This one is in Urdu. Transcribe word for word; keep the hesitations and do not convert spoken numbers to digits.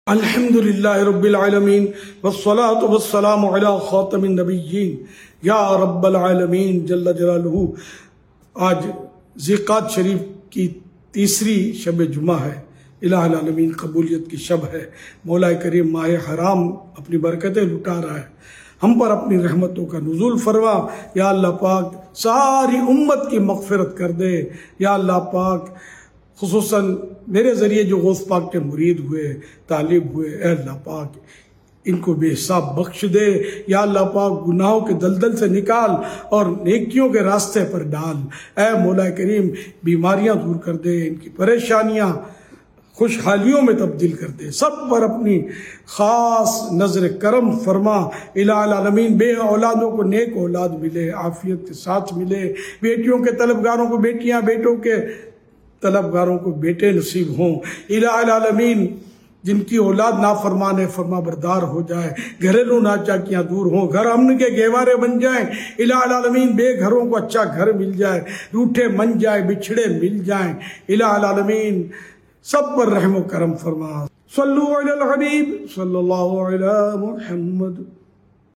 الحمد للہ رب العالمین والصلاة والسلام علی خاتم النبیین یا رب العالمین جل جلالہ۔ آج ذی-القعدہ شریف کی تیسری شب جمعہ ہے، الہ العالمین قبولیت کی شب ہے۔ مولا کریم ماہ حرام اپنی برکتیں لٹا رہا ہے، ہم پر اپنی رحمتوں کا نزول فرما۔ یا اللہ پاک ساری امت کی مغفرت کر دے۔ یا اللہ پاک خصوصاً میرے ذریعے جو غوث پاک کے مرید ہوئے، طالب ہوئے، اے اللہ پاک ان کو بے حساب بخش دے۔ یا اللہ پاک گناہوں کے دلدل سے نکال اور نیکیوں کے راستے پر ڈال۔ اے مولا کریم بیماریاں دور کر دے، ان کی پریشانیاں خوشحالیوں میں تبدیل کر دے، سب پر اپنی خاص نظر کرم فرما۔ الہ العالمین بے اولادوں کو نیک اولاد ملے، عافیت کے ساتھ ملے، بیٹیوں کے طلبگاروں کو بیٹیاں، بیٹوں کے طلبگاروں کو بیٹے نصیب ہوں۔ الہ العالمین جن کی اولاد نافرمان ہے فرما بردار ہو جائے، گھریلو ناچاکیاں دور ہوں، گھر امن کے گہوارے بن جائیں۔ الہ العالمین بے گھروں کو اچھا گھر مل جائے، روٹھے من جائے، بچھڑے مل جائیں۔ الہ العالمین سب پر رحم و کرم فرما۔ صلو علی الحبیب صلی اللہ علی محمد۔